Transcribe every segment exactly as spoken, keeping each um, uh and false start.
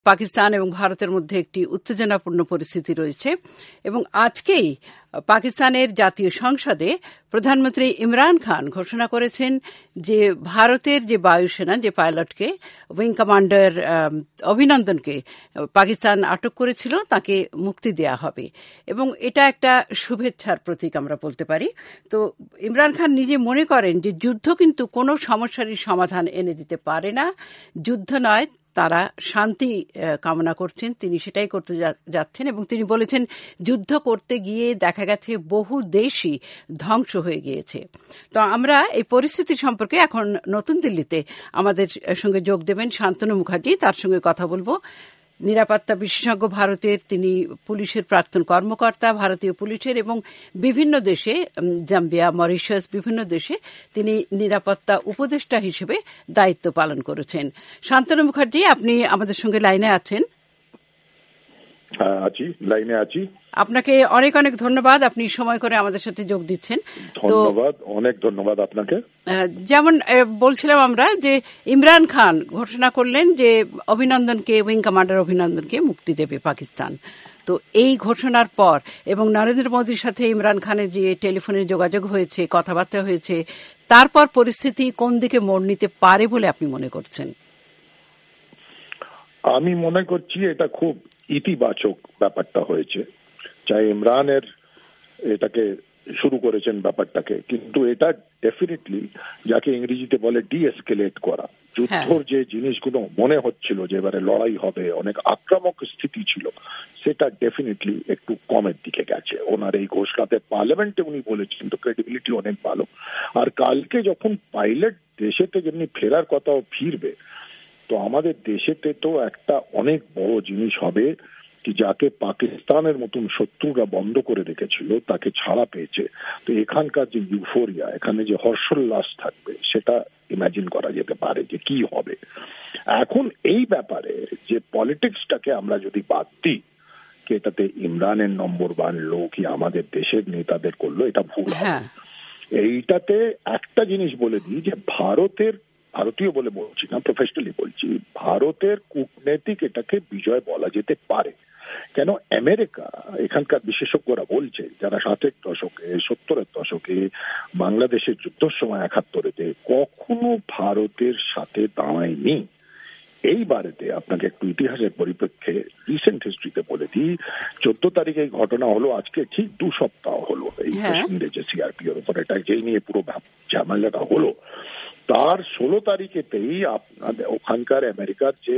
পাকিস্তান এবং ভারতের মধ্যে একটি উত্তেজনাপূর্ণ পরিস্থিতি রয়েছে এবং আজকেই পাকিস্তানের জাতীয় সংসদে প্রধানমন্ত্রী ইমরান খান ঘোষণা করেছেন যে ভারতের যে বায়ুসেনা যে পাইলটকে উইং কমান্ডার অভিনন্দনকে পাকিস্তান আটক করেছিল তাকে মুক্তি দেয়া হবে এবং এটা একটা শুভেচ্ছার প্রতীক আমরা বলতে পারি। তো ইমরান খান নিজে মনে করেন যে যুদ্ধ কিন্তু কোনো সমস্যারই সমাধান এনে দিতে পারে না, যুদ্ধ নয়, তারা শান্তি কামনা করছেন, তিনি সেটাই করতে যাচ্ছেন এবং তিনি বলেছেন যুদ্ধ করতে গিয়ে দেখা গেছে বহু দেশই ধ্বংস হয়ে গিয়েছে। তো আমরা এই পরিস্থিতি সম্পর্কে এখন নতুন দিল্লিতে আমাদের সঙ্গে যোগ দেবেন শান্তনু মুখার্জি, তার সঙ্গে কথা বলবো। নিরাপত্তা বিশেষজ্ঞ ভারতের, তিনি পুলিশের প্রাক্তন কর্মকর্তা ভারতীয় পুলিশের এবং বিভিন্ন দেশে জাম্বিয়া, মরিশাস বিভিন্ন দেশে তিনি নিরাপত্তা উপদেষ্টা হিসেবে দায়িত্ব পালন করেছেন। শান্তনু মুখার্জি, আপনি আমাদের সঙ্গে লাইনে আছেন? আছি, লাইনে আছি। আপনাকে অনেক অনেক ধন্যবাদ, আপনি সময় করে আমাদের সাথে যোগ দিচ্ছেন। ধন্যবাদ, অনেক ধন্যবাদ আপনাকে। যেমন বলছিলাম আমরা যে ইমরান খান ঘোষণা করলেন যে অভিনন্দনকে, উইং কমান্ডার অভিনন্দনকে মুক্তি দেবে পাকিস্তান। তো এই ঘোষণার পর এবং নরেন্দ্র মোদীর সাথে ইমরান খানের যে টেলিফোনে যোগাযোগ হয়েছে, কথাবার্তা হয়েছে, তারপর পরিস্থিতি কোন দিকে মোড় নিতে পারে বলে আপনি মনে করছেন? আমি মনে করছি এটা খুব ইতিবাচক ব্যাপারটা হয়েছে। চাই ইমরানের এটাকে শুরু করেছেন ব্যাপারটাকে, কিন্তু এটা ডেফিনেটলি যাকে ইংরেজিতে বলে ডিএসকেলেট করা, যুদ্ধর যে জিনিসগুলো মনে হচ্ছিল যে এবারে লড়াই হবে, অনেক আক্রমক স্থিতি ছিল, সেটা ডেফিনেটলি একটু কমের দিকে গেছে। ওনার এই ঘোষণাতে পার্লামেন্টে উনি বলেছেন, তো ক্রেডিবিলিটি অনেক ভালো। আর কালকে যখন পাইলট দেশেতে যেমনি ফেরার কথাও ফিরবে, তো আমাদের দেশেতে তো একটা অনেক বড় জিনিস হবে কি যাকে পাকিস্তানের মতন শত্রুরা বন্ধ করে রেখেছিল তাকে ছাড়া পেয়েছে। তো এখানকার যে ইউফোরিয়া, এখানে যে হর্ষোল্লাস থাকবে, সেটা ইমাজিন করা যেতে পারে যে কি হবে। এখন এই ব্যাপারে যে পলিটিক্সটাকে আমরা যদি বাদ দিই, কি এটাতে ইমরানের নম্বর বাড়লো কি আমাদের দেশের নেতাদের করলো, এটা ভুল হবে। এইটাতে একটা জিনিস বলে দিই যে ভারতের, ভারতীয় বলে বলছি না, প্রফেশনালি বলছি, ভারতের কূটনৈতিক এটাকে বিজয় বলা যেতে পারে। কেন আমেরিকা, এখানকার বিশেষজ্ঞরা বলছে, যারা ষাটের দশকে সত্তরের দশকে বাংলাদেশের যুদ্ধের সময় একাত্তরেতে কখনো ভারতের সাথে দাঁড়ায়নি। এইবারেতে আপনাকে একটু ইতিহাসের পরিপ্রেক্ষে রিসেন্ট হিস্ট্রিতে বলে দিই, চোদ্দ তারিখে এই ঘটনা হলো, আজকে ঠিক দু সপ্তাহ হলো এই কাশ্মীরে যে সিআরপিওর উপর এটা যেই নিয়ে পুরো ঝামেলাটা হলো, তার ষোলো তারিখেতেই আপনাদের ওখানকার আমেরিকার যে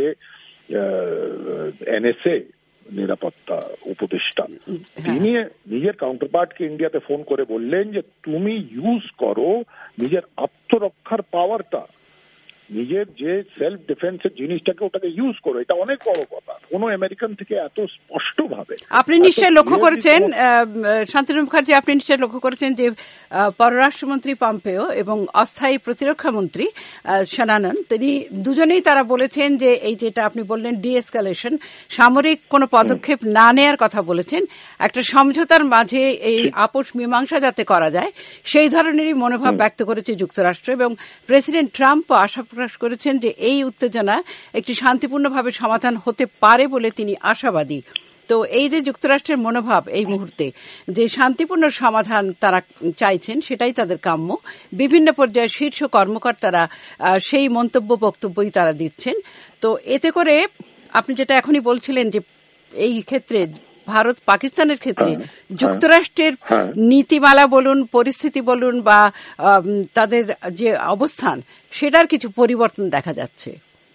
এনএসএ নিরাপত্তা উপদেষ্টা, তিনি নিজের কাউন্টারপার্টকে ইন্ডিয়াতে ফোন করে বললেন যে তুমি ইউজ করো নিজের আত্মরক্ষার পাওয়ারটা, নিজের যে সেলফ ডিফেন্সের জিনিসটাকে ওটাকে ইউজ করো। এটা অনেক বড় কথা, কোনো আমেরিকান থেকে এত স্পষ্ট ভাবে আপনি নিশ্চয়ই লক্ষ্য করেছেন শান্তনু মুখার্জি, আপনি নিশ্চয়ই লক্ষ্য করেছেন যে পররাষ্ট্রমন্ত্রী পম্পেও এবং অস্থায়ী প্রতিরক্ষা মন্ত্রী শানানন, তিনি দুজনেই তারা বলেছেন যে এই যেটা আপনি বললেন ডিএসকালেশন, সামরিক কোনো পদক্ষেপ না নেয়ার কথা বলেছেন, একটা সমঝোতার মাঝে এই আপোষ মীমাংসা যাতে করা যায় সেই ধরনেরই মনোভাব ব্যক্ত করেছে যুক্তরাষ্ট্র এবং প্রেসিডেন্ট ট্রাম্পও আশা প্রকাশ করেছেন যে এই উত্তেজনা একটি শান্তিপূর্ণভাবে সমাধান হতে পারে বলে তিনি আশাবাদী। তো এই যে যুক্তরাষ্ট্রের মনোভাব এই মুহূর্তে যে শান্তিপূর্ণ সমাধান তারা চাইছেন, সেটাই তাদের কাম্য। বিভিন্ন পর্যায়ে শীর্ষ কর্মকর্তারা সেই মন্তব্য বক্তব্যই তারা দিচ্ছেন। তো এতে করে আপনি যেটা এখনই বলছিলেন যে এই ক্ষেত্রে ভারত পাকিস্তানের ক্ষেত্রে যুক্তরাষ্ট্রের নীতিমালা বলুন, পরিস্থিতি বলুন বা তাদের যে অবস্থান, সেটার কিছু পরিবর্তন দেখা যাচ্ছে।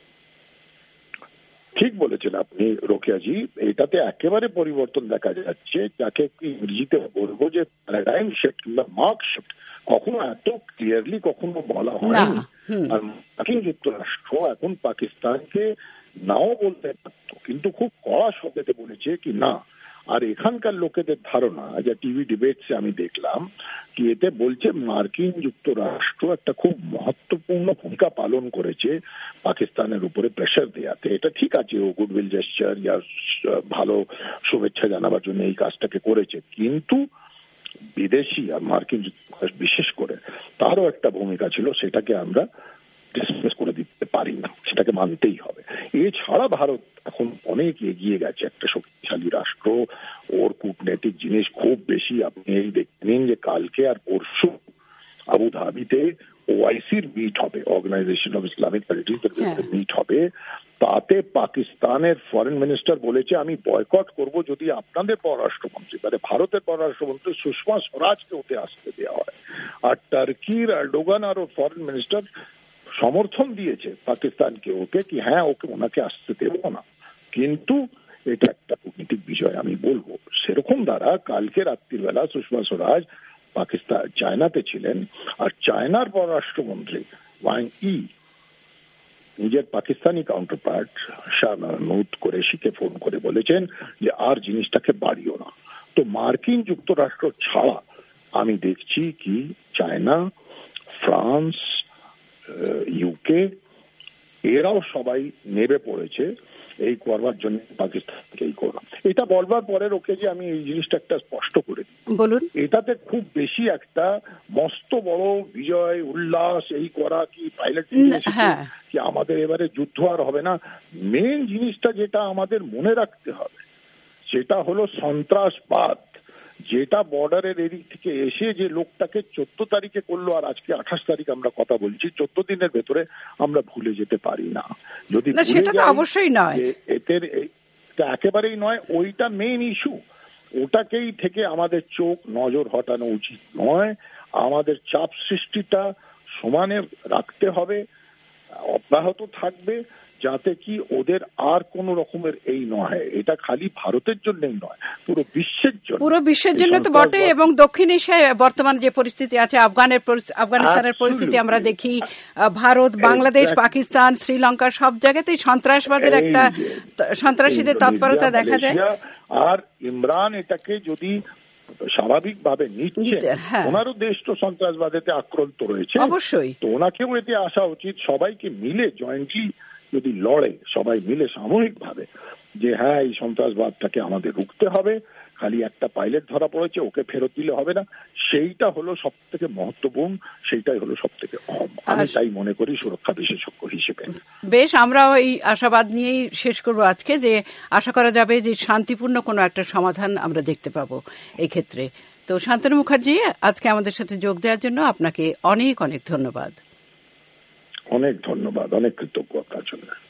ঠিক বলেছেন আপনি রোকেয়াজি, এটাতে একেবারে পরিবর্তন দেখা যাচ্ছে, যাকে ইংরেজিতে বলবো যে প্যারাডাইম শিফট কিংবা মার্ক শিফট। কখনো এত ক্লিয়ারলি কখনো বলা হয়নি। আর মার্কিন যুক্তরাষ্ট্র এখন পাকিস্তানকে নাও বলতে পারত, কিন্তু খুব কড়া শব্দে বলেছে কি না। আর এখানকার লোকেদের ধারণা, যা টিভি ডিবেটসে আমি দেখলাম, কি এতে বলছে মার্কিন যুক্তরাষ্ট্র একটা খুব মহত্বপূর্ণ ভূমিকা পালন করেছে পাকিস্তানের উপরে প্রেশার দেওয়াতে। এটা ঠিক আছে, ও গুডউইল জেস্চার ইয়া ভালো শুভেচ্ছা জানাবার জন্য এই কাজটাকে করেছে, কিন্তু বিদেশি আর মার্কিন যুক্তরাষ্ট্র বিশেষ করে তারও একটা ভূমিকা ছিল, সেটাকে আমরা ডিসমিস করে দিতে পারি না, সেটাকে মানতেই হবে। এছাড়া ভারত এখন অনেক এগিয়ে গেছে, একটা শক্তিশালী রাষ্ট্র, ওর কূটনৈতিক জিনিস খুব বেশি। আপনি এই দেখবেন যে কালকে আর পরশু আবুধাবিতে ওআইসির মিট হবে, organisation of Islamic countries meet হবে। তাতে পাকিস্তানের ফরেন মিনিস্টার বলেছে আমি বয়কট করব যদি আপনাদের পররাষ্ট্রমন্ত্রী, মানে ভারতের পররাষ্ট্রমন্ত্রী সুষমা স্বরাজকে ওতে আসতে দেওয়া হয়। আর টার্কির এরডোগান আর ওর ফরেন মিনিস্টার সমর্থন দিয়েছে পাকিস্তানকে ওকে, কি হ্যাঁ ওকে ওনাকে আসতে দেব না। কিন্তু এটা একটা কূটনীতিক বিষয় আমি বলবো। সেরকম দ্বারা কালকে রাত্রিবেলা সুষমা স্বরাজ পাকিস্তান চায়নাতে ছিলেন, আর চায়নার পররাষ্ট্রমন্ত্রী ওয়াং ই নিজের পাকিস্তানি কাউন্টারপার্ট শাহ মাহমুদ কুরেশিকে ফোন করে বলেছেন যে আর জিনিসটাকে বাড়িও না। তো মার্কিন যুক্তরাষ্ট্র ছাড়া আমি দেখছি কি চায়না, ফ্রান্স, ইউকে এরাও সবাই নেমে পড়েছে এই করবার জন্য পাকিস্তানকে এই করা। এটা বলবার পরের ওকে যে আমি এই জিনিসটা একটা স্পষ্ট করে দিই, বলুন, এটাতে খুব বেশি একটা মস্ত বড় বিজয় উল্লাস এই করা কি পাইলট কি আমাদের এবারে যুদ্ধ আর হবে না। মেন জিনিসটা যেটা আমাদের মনে রাখতে হবে সেটা হলো সন্ত্রাসবাদ, যেটা বর্ডারের এদিক থেকে এসে যে লোকটাকে চোদ্দ তারিখে করলো আর আজকে আঠাশ তারিখ আমরা কথা বলছি, চোদ্দ দিনের ভেতরে আমরা ভুলে যেতে পারি না। যদি অবশ্যই নয়, এদের একেবারেই নয়, ওইটা মেইন ইস্যু, ওটাকেই থেকে আমাদের চোখ নজর হটানো উচিত নয়। আমাদের চাপ সৃষ্টিটা সমানে রাখতে হবে, অব্যাহত থাকবে, যাতে কি ওদের আর কোন রকমের এই নয়। এটা খালি ভারতের জন্যই নয়, পুরো বিশ্বের জন্য, পুরো বিশ্বের জন্য তো বটে। এবং দক্ষিণ এশিয়ায় বর্তমান যে পরিস্থিতি আছে, আফগানের আফগানিস্তানের পরিস্থিতি আমরা দেখি, ভারত, বাংলাদেশ, পাকিস্তান, শ্রীলঙ্কা সব জায়গাতেই সন্ত্রাসবাদের একটা সন্ত্রাসীদের তৎপরতা দেখা যায়। আর ইমরান এটাকে যদি স্বাভাবিকভাবে নিচ্ছে, ওনারও দেশ তো সন্ত্রাসবাদেতে আক্রান্ত রয়েছে, অবশ্যই তো ওনাকেও এতে আসা উচিত। সবাইকে মিলে জয়েন্টলি যদি লড়ে, সবাই মিলে সামূহিক ভাবে যে হ্যাঁ এই সন্ত্রাসবাদটাকে আমাদের রুখতে হবে, খালি একটা পাইলট ধরা পড়েছে ওকে ফেরত দিলে হবে না, সেইটা হলো সব থেকে মহত্বপূর্ণ, সেইটাই হলো সব থেকে অহম। আমি তাই মনে করি সুরক্ষা বিশেষজ্ঞ হিসেবে। বেশ, আমরাও এই আশাবাদ নিয়েই শেষ করব আজকে, যে আশা করা যাবে যে শান্তিপূর্ণ কোনো একটা সমাধান আমরা দেখতে পাবো এই ক্ষেত্রে। তো শান্তনু মুখার্জি, আজকে আমাদের সাথে যোগ দেওয়ার জন্য আপনাকে অনেক অনেক ধন্যবাদ। অনেক ধন্যবাদ, অনেক কৃতজ্ঞতার জন্য।